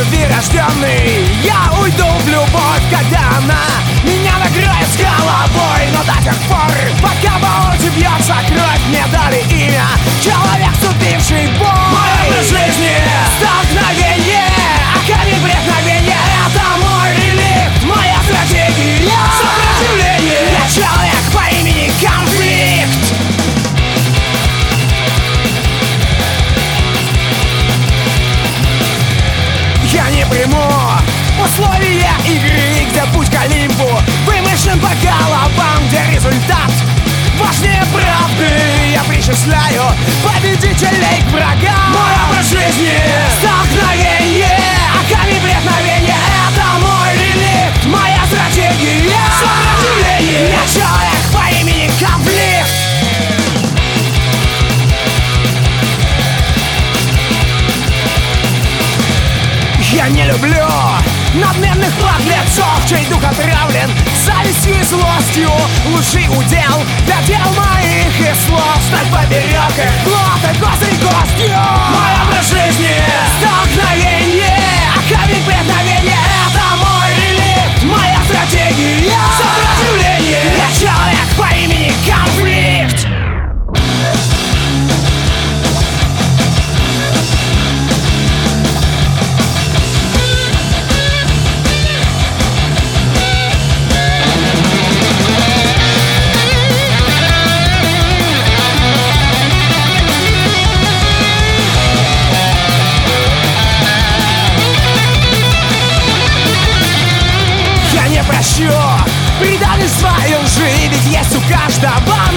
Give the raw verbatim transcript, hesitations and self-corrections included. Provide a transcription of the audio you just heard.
любви рожденный. Я уйду в любовь, когда она меня накроет с головой. Но до тех пор, пока по улице бьется кровь, мне дали имя человек, вступивший в бой. Мой образ жизни — столкновение, а камень преткновения — это мой реликт, моя стратегия сопротивления. Я человек по имени Конфликт. Я не приму условия игры, где путь к Олимпу вымышлен по головам, где результат важнее правды. Я причисляю победителей к врагам. Мой образ жизни — столкновение, а камень преткновения — это мой реликт, моя стратегия сопротивления. Я человек по имени Конфликт. Я не люблю надменных подлецов, чей дух отравлен завистью и злостью. Лучший удел для дел моих и слов стать поперек их плотой гострой костью. Мой образ жизни — столкновение, а камень преткновения — это мой реликт, моя стратегия сопротивления. Я человек по имени Конфликт. Предательство и лжи, ведь есть у каждого